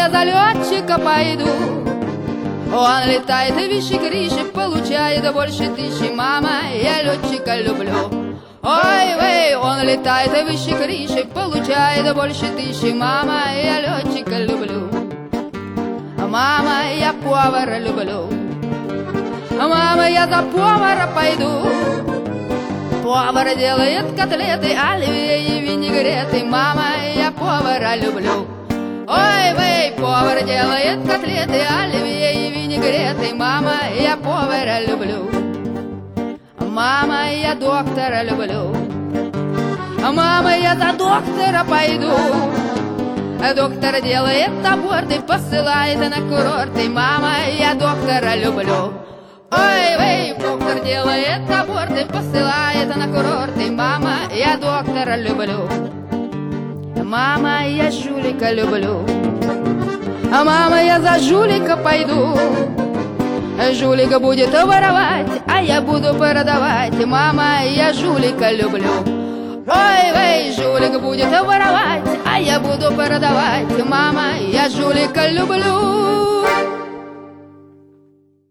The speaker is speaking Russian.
я за летчика пойду. Он летает выше крыши, получает больше тысячи. Мама, я летчика люблю. Ой-вей, он летает выше крыши, получает больше тысячи. Мама, я летчика люблю. Мама, я повара люблю. Мама, я за повара пойду. Повар делает котлеты, оливье и винегреты. Мама, я повара люблю. Ой-вей, повар делает котлеты, оливье и винегреты. Мама, я повара люблю. Мама, я доктора люблю. Мама, я за доктора пойду. Доктор делает аборты, посылает на курорты. Мама, я доктора люблю. Ой-вей, доктор делает аборты, посылает на курорты. Мама, я доктора люблю. Мама, я жулика люблю. Мама, я за жулика пойду. Жулика будет воровать, а я буду продавать. Мама, я жулика люблю. Ой-вей, жулик будет воровать, а я буду продавать. Мама, я жулика люблю.